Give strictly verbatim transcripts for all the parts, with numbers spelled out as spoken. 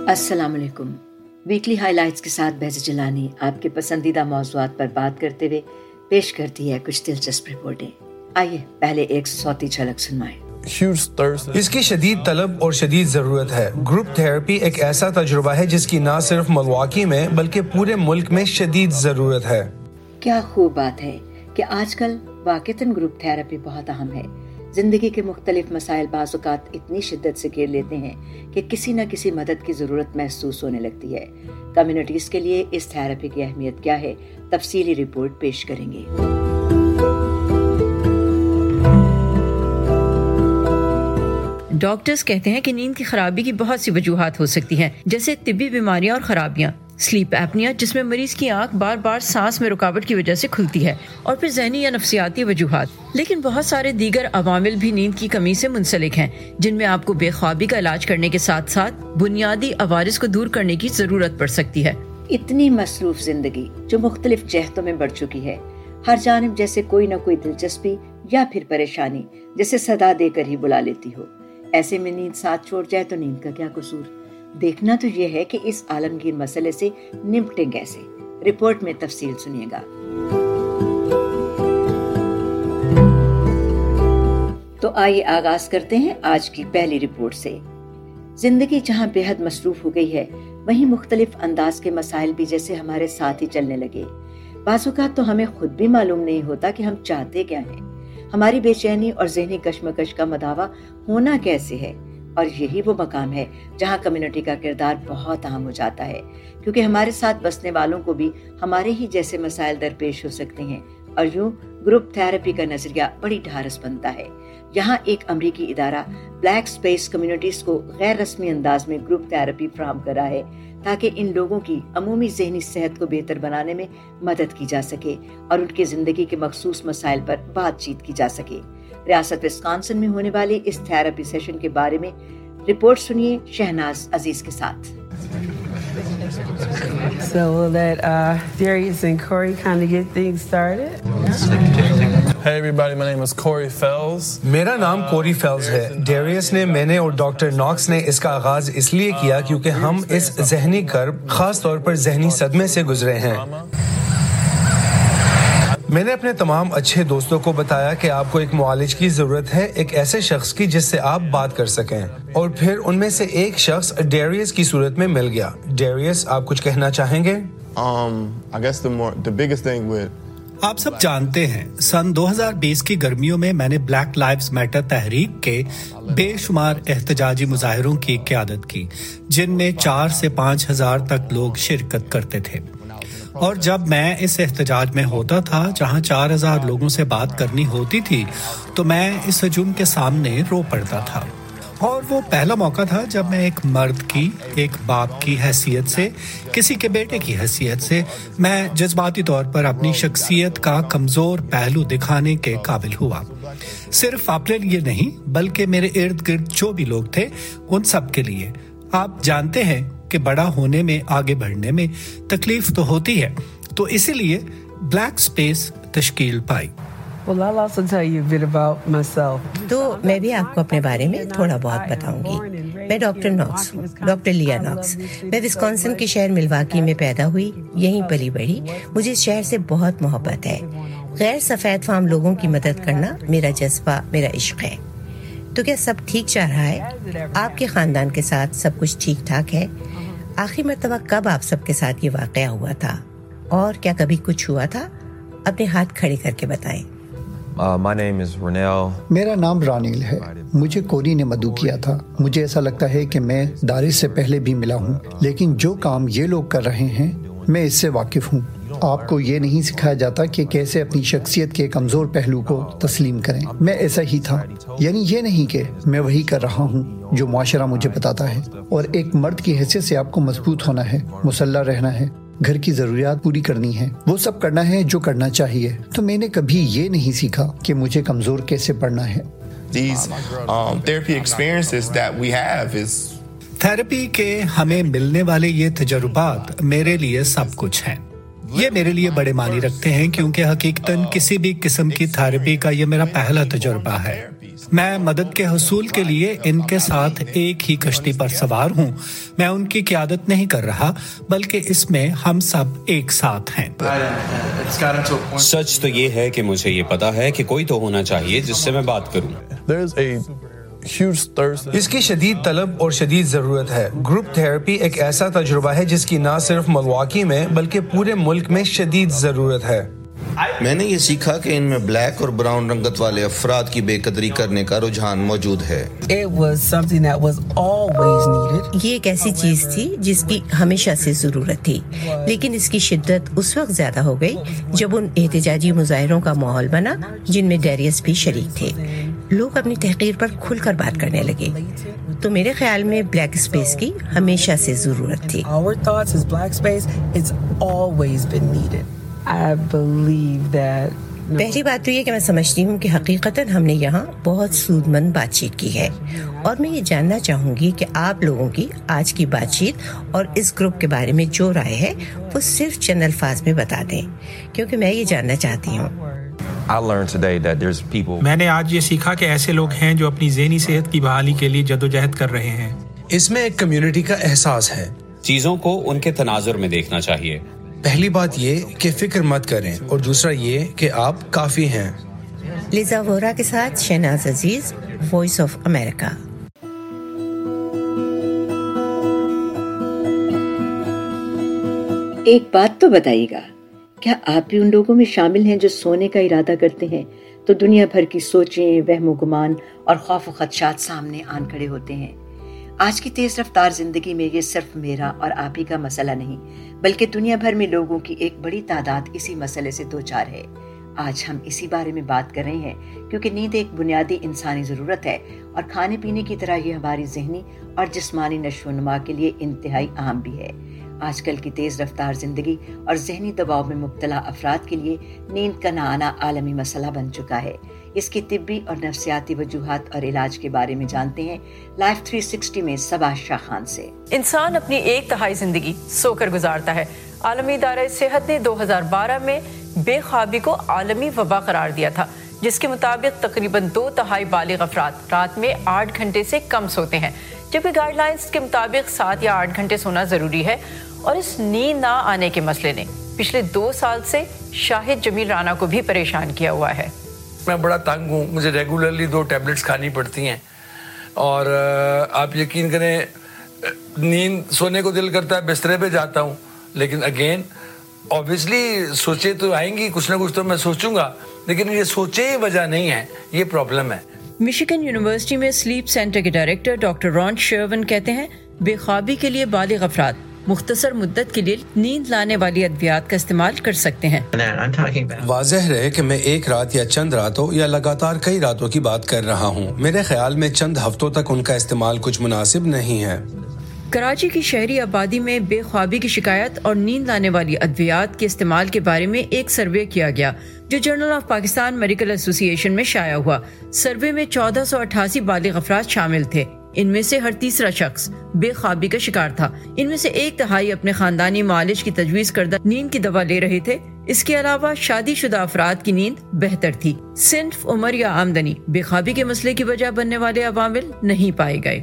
अस्सलाम वालेकुम। Weekly highlights के साथ बहज़ जिलानी आपके पसंदीदा मौज़ूआत पर बात करते हुए पेश करती है कुछ दिलचस्प रिपोर्टें। आइए पहले एक सौती झलक सुनवाएं। इसकी शदीद तलब और शदीद ज़रूरत है। ग्रुप थेरेपी एक ऐसा तजुर्बा है जिसकी न सिर्फ मिल्वॉकी में बल्कि पूरे मुल्क में शदीद ज़रूरत है। क्या खूब बात है कि आजकल वाक़तन ग्रुप थेरेपी बहुत अहम है। जिंदगी के मुख्तलिफ मसाइल बाज़-औक़ात इतनी शिद्दत से घेर लेते हैं कि किसी न किसी मदद की ज़रूरत महसूस होने लगती है। कम्युनिटीज़ के लिए इस थेरेपी की अहमियत क्या है, तफसीली रिपोर्ट पेश करेंगे। डॉक्टर्स कहते हैं कि नींद की खराबी की बहुत सी वजूहात हो सकती हैं, जैसे तिब्बी बीमारियां और खराबियां, स्लीप एपनिया जिसमें मरीज की आंख बार बार सांस में रुकावट की वजह से खुलती है, और फिर ज़हनी या नफ्सियाती वजूहात। लेकिन बहुत सारे दीगर अवामिल भी नींद की कमी से मुंसलिक हैं, जिनमें आपको बेख्वाबी का इलाज करने के साथ साथ बुनियादी अवारिस को दूर करने की जरूरत पड़ सकती है। इतनी मसरूफ जिंदगी जो मुख्तलिफ जहतों में बढ़ चुकी है, हर जानिब जैसे कोई न कोई दिलचस्पी या फिर परेशानी जैसे सदा देकर ही बुला लेती हो। ऐसे में नींद साथ छोड़ जाए तो नींद का क्या कसूर। देखना तो ये है कि इस आलमगीर मसले से निपटें कैसे। रिपोर्ट में तफसील सुनिएगा। तो आइए आगाज करते हैं आज की पहली रिपोर्ट से। जिंदगी जहां बेहद मसरूफ हो गई है, वहीं मुख्तलिफ अंदाज के मसाइल भी जैसे हमारे साथ ही चलने लगे। बाज़-औक़ात तो हमें खुद भी मालूम नहीं होता कि हम चाहते क्या हैं। हमारी बेचैनी और ज़हनी कशमकश का मदावा होना कैसे है, और यही वो मकाम है जहाँ कम्युनिटी का किरदार बहुत अहम हो जाता है, क्योंकि हमारे साथ बसने वालों को भी हमारे ही जैसे मसाइल दरपेश हो सकते हैं। और यूं ग्रुप थेरेपी का नजरिया बड़ी ढारस बनता है। यहाँ एक अमरीकी इदारा ब्लैक स्पेस कम्युनिटीज को गैर रस्मी अंदाज में ग्रुप थेरेपी फराहम कर रहा है, ताकि इन लोगों की अमूमी ज़हनी सेहत को बेहतर बनाने में मदद की जा सके और उनकी जिंदगी के मखसूस मसाइल पर बातचीत की जा सके। रियासत विस्कॉन्सिन में होने वाले इस थेरेपी सेशन के बारे में रिपोर्ट सुनिए शहनाज अजीज के साथ। So we'll let uh, Darius and Corey kind of get things started. Hey everybody, my name is Corey Fells. मेरा नाम कोरी फेल्स है। डेरियस ने, मैंने और डॉक्टर नॉक्स ने इसका आगाज इसलिए किया क्योंकि हम इस जहनी कर्ब, खास तौर पर जहनी सदमे से गुजरे हैं। मैंने अपने तमाम अच्छे दोस्तों को बताया कि आपको एक मुआलिज की जरूरत है, एक ऐसे शख्स की जिससे आप बात कर सकें, और फिर उनमें से एक शख्स डेरियस की सूरत में मिल गया। डेरियस, आप कुछ कहना चाहेंगे? Um, I guess the more the biggest thing with आप सब जानते हैं, सन दो हज़ार बीस की गर्मियों में मैंने ब्लैक लाइव्स मैटर तहरीक के बेशुमार एहतजाजी मुजाहिरों की क़यादत की, जिनमें चार से पाँच हजार तक लोग शिरकत करते थे। और जब मैं इस एहतजाज में होता था जहां चार हजार लोगों से बात करनी होती थी, तो मैं इस हजूम के सामने रो पड़ता था। और वो पहला मौका था जब मैं एक मर्द की, एक बाप की हैसियत से, किसी के बेटे की हैसियत से, मैं जज्बाती तौर पर अपनी शख्सियत का कमजोर पहलू दिखाने के काबिल हुआ। सिर्फ अपने लिए नहीं, बल्कि मेरे इर्द गिर्द जो भी लोग थे उन सब के लिए। आप जानते हैं कि बड़ा होने में, आगे बढ़ने में तकलीफ तो होती है, तो इसीलिए ब्लैक स्पेस तश्कील पाई। Well, I'll also tell you a bit about myself. तो मैं भी आपको अपने बारे में थोड़ा बहुत बताऊंगी। मैं डॉक्टर नॉक्स हूँ, डॉक्टर लिया नॉक्स। मैं विस्कॉन्सिन के शहर मिल्वॉकी में पैदा हुई, यहीं पली बढ़ी। मुझे इस शहर से बहुत मोहब्बत है। गैर सफेद फाम लोगों की मदद करना मेरा जज्बा, मेरा इश्क है। तो क्या सब ठीक चल रहा है? आपके खानदान के साथ सब कुछ ठीक ठाक है? आखिरी मर्तबा कब आप सबके साथ ये वाकया हुआ था, और क्या कभी कुछ हुआ था? अपने हाथ खड़े करके बताएं। Uh, my name is Renell. मेरा नाम रानील है। मुझे कोरी ने मदऊ किया था। मुझे ऐसा लगता है कि मैं दारिस से पहले भी मिला हूँ, लेकिन जो काम ये लोग कर रहे हैं मैं इससे वाकिफ हूँ। आपको ये नहीं सिखाया जाता कि कैसे अपनी शख्सियत के कमजोर पहलू को तस्लीम करें। मैं ऐसा ही था, यानी ये नहीं कि मैं वही कर रहा हूँ जो मुआशरा मुझे बताता है। और एक मर्द की हैसियत से आपको मजबूत होना है, मुसल्ला रहना है, घर की जरूरियात पूरी करनी है, वो सब करना है जो करना चाहिए। तो मैंने कभी ये नहीं सीखा कि मुझे कमजोर कैसे पड़ना है। these um, therapy experiences that we have is therapy के हमें मिलने वाले ये तजुर्बात मेरे लिए सब कुछ हैं। ये मेरे लिए बड़े मानी रखते हैं, क्योंकि हकीकतन किसी भी किस्म की थेरेपी का ये मेरा पहला तजुर्बा है। میں مدد کے حصول کے لیے ان کے ساتھ ایک ہی کشتی پر سوار ہوں. میں ان کی قیادت نہیں کر رہا بلکہ اس میں ہم سب ایک ساتھ ہیں. سچ تو یہ ہے کہ مجھے یہ پتا ہے کہ کوئی تو ہونا چاہیے جس سے میں بات کروں. اس کی شدید طلب اور شدید ضرورت ہے. گروپ تھراپی ایک ایسا تجربہ ہے جس کی نہ صرف ملواکی میں بلکہ پورے ملک میں شدید ضرورت ہے. میں نے یہ سیکھا کہ ان میں بلیک اور براؤن رنگت والے افراد کی بے قدری کرنے کا رجحان موجود ہے. یہ ایک ایسی چیز تھی جس کی ہمیشہ سے ضرورت تھی، لیکن اس کی شدت اس وقت زیادہ ہو گئی جب ان احتجاجی مظاہروں کا ماحول بنا جن میں ڈیریس بھی شریک تھے. لوگ اپنی تحقیر پر کھل کر بات کرنے لگے. تو میرے خیال میں بلیک اسپیس کی ہمیشہ سے ضرورت تھی. I believe that پہلی بات تو یہ کہ میں سمجھتی ہوں کہ حقیقتاً ہم نے یہاں بہت سود مند بات چیت کی ہے، اور میں یہ جاننا چاہوں گی کہ آپ لوگوں کی آج کی بات چیت اور اس گروپ کے بارے میں جو رائے ہے وہ صرف چند الفاظ میں بتا دیں، کیونکہ میں یہ جاننا چاہتی ہوں. میں نے آج یہ سیکھا کہ ایسے لوگ ہیں جو اپنی ذہنی صحت کی بحالی کے لیے جدوجہد کر رہے ہیں. اس میں ایک کمیونٹی کا احساس ہے. چیزوں کو ان کے تناظر میں دیکھنا چاہیے. پہلی بات یہ کہ فکر مت کریں، اور دوسرا یہ کہ آپ کافی ہیں. لیزا وورا کے ساتھ Shahnaz Aziz, Voice of America. ایک بات تو بتائیے گا، کیا آپ بھی ان لوگوں میں شامل ہیں جو سونے کا ارادہ کرتے ہیں تو دنیا بھر کی سوچیں، وہم و گمان اور خوف و خدشات سامنے آن کھڑے ہوتے ہیں؟ آج کی تیز رفتار زندگی میں یہ صرف میرا اور آپ ہی کا مسئلہ نہیں، بلکہ دنیا بھر میں لوگوں کی ایک بڑی تعداد اسی مسئلے سے دوچار ہے. آج ہم اسی بارے میں بات کر رہے ہیں کیونکہ نیند ایک بنیادی انسانی ضرورت ہے، اور کھانے پینے کی طرح یہ ہماری ذہنی اور جسمانی نشو و نما کے لیے انتہائی اہم بھی ہے. آج کل کی تیز رفتار زندگی اور ذہنی دباؤ میں مبتلا افراد کے لیے نیند کا نہ آنا عالمی مسئلہ بن چکا ہے. اس کی طبی اور نفسیاتی وجوہات اور علاج کے بارے میں جانتے ہیں لائف تھری سکسٹی میں صبا شاہ خان سے. انسان اپنی ایک تہائی زندگی سو کر گزارتا ہے. عالمی ادارہ صحت نے دو ہزار بارہ میں بے خوابی کو عالمی وبا قرار دیا تھا، جس کے مطابق تقریباً دو تہائی بالغ افراد رات میں آٹھ گھنٹے سے کم سوتے ہیں، جبکہ گائیڈ لائنز کے مطابق سات یا آٹھ گھنٹے سونا ضروری ہے. اور اس نیند نہ آنے کے مسئلے نے پچھلے دو سال سے شاہد جمیل رانا کو بھی پریشان کیا ہوا ہے. میں بڑا تنگ ہوں، مجھے ریگولرلی دو ٹیبلٹس کھانی پڑتی ہیں، اور آپ یقین کریں نیند سونے کو دل کرتا ہے، بسترے پہ جاتا ہوں، لیکن اگین اوبیسلی سوچے تو آئیں گی، کچھ نہ کچھ تو میں سوچوں گا، لیکن یہ سوچے ہی وجہ نہیں ہے، یہ پرابلم ہے. مشیگن یونیورسٹی میں سلیپ سینٹر کے ڈائریکٹر ڈاکٹر ران شرون کہتے ہیں بے خوابی کے لیے بالغ افراد مختصر مدت کے لیے نیند لانے والی ادویات کا استعمال کر سکتے ہیں. واضح رہے کہ میں ایک رات یا چند راتوں یا لگاتار کئی راتوں کی بات کر رہا ہوں. میرے خیال میں چند ہفتوں تک ان کا استعمال کچھ مناسب نہیں ہے. کراچی کی شہری آبادی میں بے خوابی کی شکایت اور نیند لانے والی ادویات کے استعمال کے بارے میں ایک سروے کیا گیا جو جرنل آف پاکستان میڈیکل ایسوسی ایشن میں شائع ہوا. سروے میں چودہ سو اٹھاسی بالغ افراد شامل تھے. ان میں سے ہر تیسرا شخص بے خوابی کا شکار تھا. ان میں سے ایک تہائی اپنے خاندانی معالج کی تجویز کردہ نیند کی دوا لے رہے تھے. اس کے علاوہ شادی شدہ افراد کی نیند بہتر تھی. صنف، عمر یا آمدنی بے خوابی کے مسئلے کی وجہ بننے والے عوامل نہیں پائے گئے.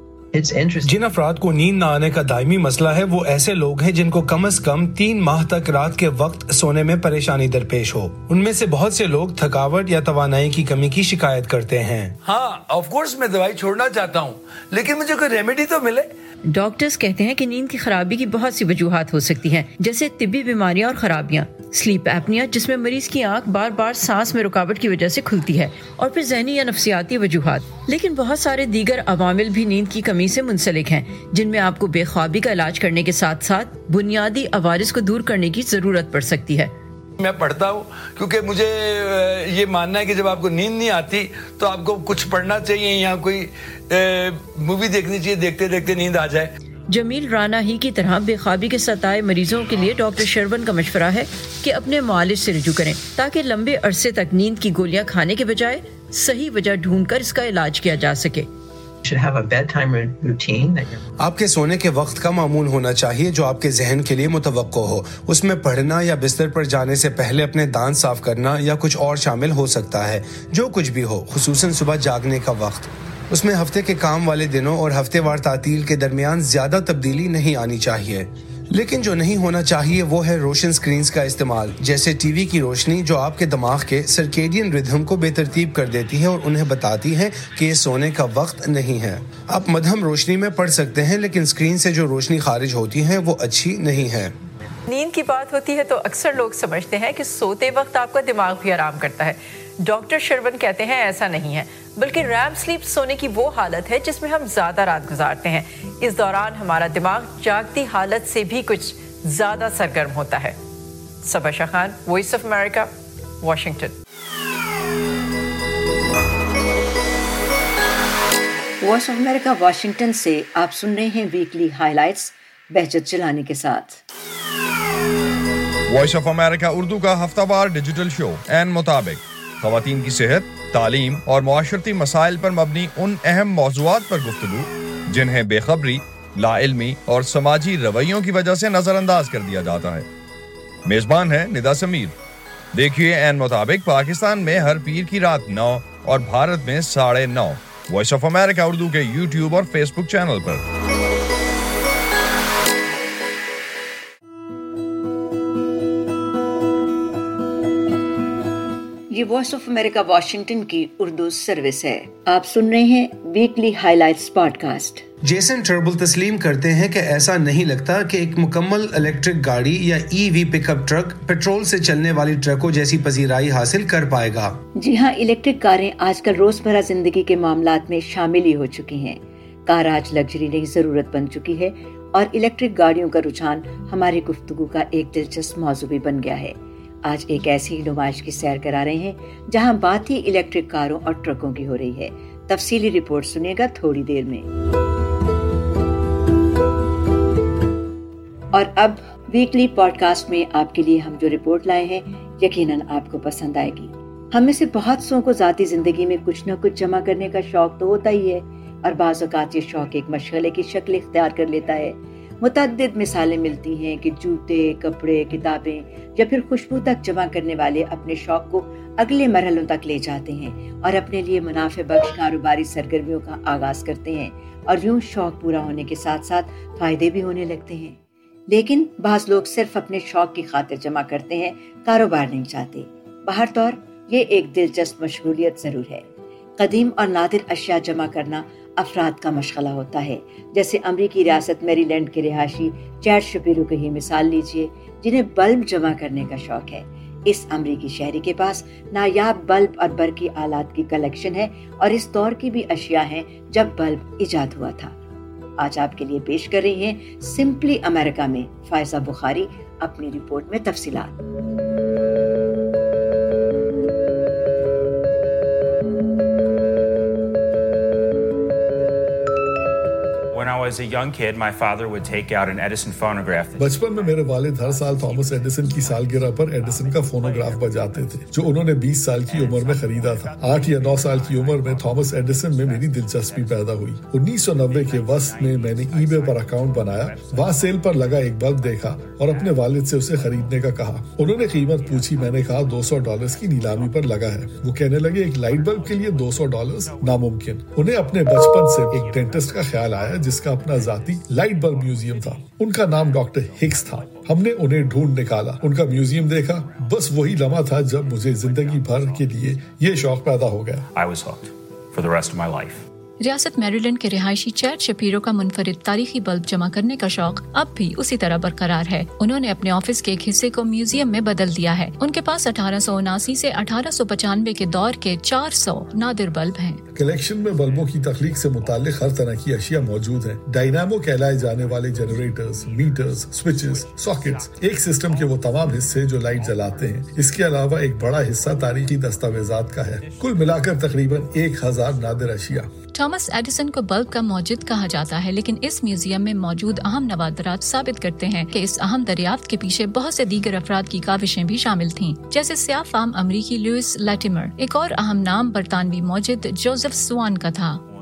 جن افراد کو نیند نہ آنے کا دائمی مسئلہ ہے وہ ایسے لوگ ہیں جن کو کم از کم تین ماہ تک رات کے وقت سونے میں پریشانی درپیش ہو. ان میں سے بہت سے لوگ تھکاوٹ یا توانائی کی کمی کی شکایت کرتے ہیں. ہاں آف کورس میں دوائی چھوڑنا چاہتا ہوں، لیکن مجھے کوئی ریمیڈی تو ملے. ڈاکٹرز کہتے ہیں کہ نیند کی خرابی کی بہت سی وجوہات ہو سکتی ہیں، جیسے طبی بیماریاں اور خرابیاں، سلیپ ایپنیا جس میں مریض کی آنکھ بار بار سانس میں رکاوٹ کی وجہ سے کھلتی ہے، اور پھر ذہنی یا نفسیاتی وجوہات. لیکن بہت سارے دیگر عوامل بھی نیند کی کمی سے منسلک ہیں، جن میں آپ کو بے خوابی کا علاج کرنے کے ساتھ ساتھ بنیادی عوارض کو دور کرنے کی ضرورت پڑ سکتی ہے. میں پڑھتا ہوں کیونکہ مجھے یہ ماننا ہے کہ جب آپ کو نیند نہیں آتی تو آپ کو کچھ پڑھنا چاہیے یا کوئی مووی دیکھنی چاہیے، دیکھتے دیکھتے نیند آ جائے. جمیل رانا ہی کی طرح بے خوابی کے ستائے مریضوں کے لیے ڈاکٹر شرون کا مشورہ ہے کہ اپنے معالج سے رجوع کریں تاکہ لمبے عرصے تک نیند کی گولیاں کھانے کے بجائے صحیح وجہ ڈھونڈ کر اس کا علاج کیا جا سکے. आपके सोने के वक्त का मामूल होना चाहिए जो आपके जहन के लिए मुतवक्को हो। उसमें पढ़ना या बिस्तर पर जाने से पहले अपने दांत साफ करना या कुछ और शामिल हो सकता है। जो कुछ भी हो, खुसूसन सुबह जागने का वक्त। उसमें हफ्ते के काम वाले दिनों और हफ्तेवार तातील के दरमियान ज्यादा तब्दीली नहीं आनी चाहिए। लेकिन जो नहीं होना चाहिए वो है रोशन स्क्रीन्स का इस्तेमाल, जैसे टीवी की रोशनी जो आपके दिमाग के सर्केडियन रिदम को बेतरतीब कर देती है और उन्हें बताती है कि ये सोने का वक्त नहीं है। आप मध्यम रोशनी में पढ़ सकते हैं, लेकिन स्क्रीन से जो रोशनी खारिज होती है वो अच्छी नहीं है। नींद की बात होती है तो अक्सर लोग समझते हैं कि सोते वक्त आपका दिमाग भी आराम करता है। डॉक्टर शर्वन कहते हैं ऐसा नहीं है, बल्कि रैम स्लीप सोने की वो हालत है जिसमें हम ज्यादा रात गुजारते हैं। इस दौरान हमारा दिमाग जागती हालत से भी कुछ ज्यादा सरगर्म होता है। Saba Shah Khan, Voice of America, Washington. Voice of America Washington से आप सुन रहे हैं वीकली हाइलाइट्स बहजत चलाने के साथ। वॉइस ऑफ अमेरिका उर्दू का हफ्तावार डिजिटल शो एन मुताबिक ख़वातीन की सेहत, तालीम और मुआशरती मसाइल पर मबनी उन अहम मौज़ूआत पर गुफ्तगू जिन्हें बेखबरी, लाइल्मी और समाजी रवैयों की वजह से नजरअंदाज कर दिया जाता है। मेजबान है निदा समीर। देखिए एन मुताबिक पाकिस्तान में हर पीर की रात नौ और भारत में साढ़े नौ वॉइस ऑफ अमेरिका उर्दू के यूट्यूब और फेसबुक चैनल पर। ये वॉइस ऑफ अमेरिका वाशिंगटन की उर्दू सर्विस है। आप सुन रहे हैं वीकली हाइलाइट्स पॉडकास्ट। जेसन टर्बल तस्लीम करते हैं कि ऐसा नहीं लगता कि एक मुकम्मल इलेक्ट्रिक गाड़ी या ईवी पिकअप ट्रक पेट्रोल से चलने वाली ट्रकों जैसी पजीराई हासिल कर पाएगा। जी हाँ, इलेक्ट्रिक कारें आजकल रोजमर्रा जिंदगी के मामलात में शामिल ही हो चुकी हैं। कार आज लग्जरी नहीं, जरूरत बन चुकी है और इलेक्ट्रिक गाड़ियों का रुझान हमारी गुफ्तगू का एक दिलचस्प मौजू भी बन गया है। आज एक ऐसी नुमाइश की सैर करा रहे हैं जहां बात ही इलेक्ट्रिक कारों और ट्रकों की हो रही है। तफसीली रिपोर्ट सुनिएगा थोड़ी देर में। और अब वीकली पॉडकास्ट में आपके लिए हम जो रिपोर्ट लाए हैं यकीनन आपको पसंद आएगी। हम में से बहुत सौ को जाती जिंदगी में कुछ न कुछ जमा करने का शौक तो होता ही है और बाज़ औक़ात ये शौक एक मशगले की शक्ल इख्तियार कर लेता है। मुतअद्दिद मिसालें मिलती हैं कि जूते, कपड़े, किताबें या फिर खुशबू तक जमा करने वाले अपने शौक को अगले मरहलों तक ले जाते हैं और अपने लिए मुनाफे बख्श कारोबारी सरगर्मियों का आगाज करते हैं और यूं शौक पूरा होने के साथ साथ फायदे भी होने लगते हैं। लेकिन बाज़ लोग सिर्फ अपने शौक की खातिर जमा करते हैं, कारोबार नहीं चाहते। बहर तौर ये एक दिलचस्प मशगूलियत जरूर है। कदीम और नादिर अशिया जमा करना अफराद का मशगला होता है। जैसे अमरीकी रियासत मैरीलैंड के रिहायशी चैड शपीरो की ही मिसाल लीजिए, जिन्हें बल्ब जमा करने का शौक है। इस अमरीकी शहरी के पास नायाब बल्ब और बरकी आलात की कलेक्शन है और इस दौर की भी अशिया हैं जब बल्ब इजाद हुआ था। आज आपके लिए पेश कर रही हैं सिंपली अमेरिका में फायजा बुखारी अपनी रिपोर्ट में तफसीलात। As a young kid, my father would take out an Edison phonograph. बचपन में मेरे वालिद हर साल थॉमस एडिसन की सालगिरह पर एडिसन का फोनोग्राफ बजाते थे, जो उन्होंने बीस साल की उम्र में खरीदा था। आठ या नौ साल की उम्र में थॉमस एडिसन में मेरी दिलचस्पी पैदा हुई। उन्नीस सौ नब्बे के वस्त में मैंने ईबे पर अकाउंट बनाया, वहाँ सेल पर लगा एक बल्ब देखा और अपने वालिद से उसे खरीदने का कहा। उन्होंने कीमत पूछी, मैंने कहा दो सौ डॉलर की नीलामी पर लगा है। वो कहने लगे एक लाइट बल्ब के लिए दो सौ डॉलर नामुमकिन। उन्हें अपने बचपन से एक डेंटिस्ट का ख्याल आया जिसका अपना जाती लाइट बल्ब म्यूजियम था। उनका नाम डॉक्टर हिक्स था। हमने उन्हें ढूंढ निकाला, उनका म्यूजियम देखा। बस वही लम्हा था जब मुझे जिंदगी भर के लिए ये शौक पैदा हो गया। I was hooked for the rest of my life. रियासत मैरीलैंड के रिहायशी चैड शपीरो का मुनफरिद तारीखी बल्ब जमा करने का शौक अब भी उसी तरह बरकरार है। उन्होंने अपने ऑफिस के एक हिस्से को म्यूजियम में बदल दिया है। उनके पास अठारह सौ उनासी से अठारह सौ पचानवे के दौर के चार सौ नादिर बल्ब हैं। कलेक्शन में बल्बों की तख्लीक से मुताल्लिक हर तरह की अशिया मौजूद हैं। डायनामो कहलाए जाने वाले जनरेटर्स, मीटर्स, स्विचेस, सॉकेट्स, एक सिस्टम के वो तमाम हिस्से जो लाइट जलाते हैं। इसके अलावा एक बड़ा हिस्सा तारीखी दस्तावेजात का है। कुल मिलाकर तकरीबन एक हजार नादिर अशिया। थॉमस एडिसन को बल्ब का मौजिद कहा जाता है, लेकिन इस म्यूजियम में मौजूद अहम नवादरात साबित करते हैं कि इस अहम दरियाफ्त के पीछे बहुत से दीगर अफराद की काविशें भी शामिल थीं, जैसे सियाह फाम अमरीकी लुइस लैटिमर। एक और अहम नाम बरतानवी मौजिद जोसेफ स्वान का था।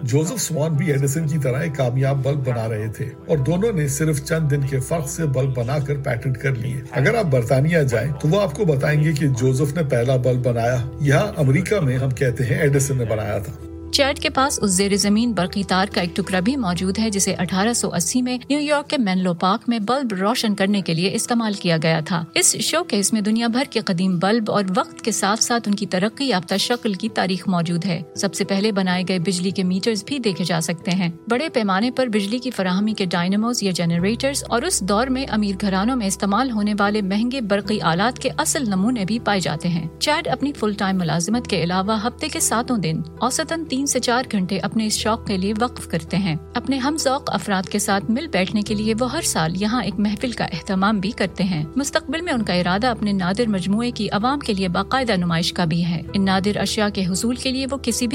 जोसेफ स्वान भी एडिसन की तरह एक कामयाब बल्ब बना रहे थे और दोनों ने सिर्फ चंद दिन के फर्क से बल्ब बनाकर पैटेंट कर लिए। अगर आप बर्तानिया जाएं तो वो आपको बताएंगे कि जोसेफ ने पहला बल्ब बनाया। यहाँ अमेरिका में हम कहते हैं एडिसन ने बनाया था। चैड के पास उस जेर जमीन बरकी तार का एक टुकड़ा भी मौजूद है जिसे अठारह सौ अस्सी में न्यूयॉर्क के मेनलो पार्क में बल्ब रोशन करने के लिए इस्तेमाल किया गया था। इस शोकेस में दुनिया भर के कदीम बल्ब और वक्त के साथ साथ उनकी तरक्की याफ्ता शक्ल की तारीख मौजूद है। सबसे पहले बनाए गए बिजली के मीटर्स भी देखे जा सकते हैं। बड़े पैमाने पर बिजली की फराहमी के डायनामोज या जनरेटर्स और उस दौर में अमीर घरानों में इस्तेमाल होने वाले महंगे बरकी आलात के असल नमूने भी पाए जाते हैं। चैड अपनी फुल टाइम मुलाजिमत के अलावा हफ्ते के सातों दिन औसतन तीन से चार घंटे अपने इस शौक के लिए वक्फ करते हैं। अपने हमज़ौक़ अफराद के साथ मिल बैठने के लिए वो हर साल यहाँ एक महफिल का एहतमाम भी करते हैं। मुस्तकबिल में उनका इरादा अपने नादिर मजमूए की आवाम के लिए बाकायदा नुमाइश का भी है। इन नादिर अशिया के हुसूल के लिए वो किसी भी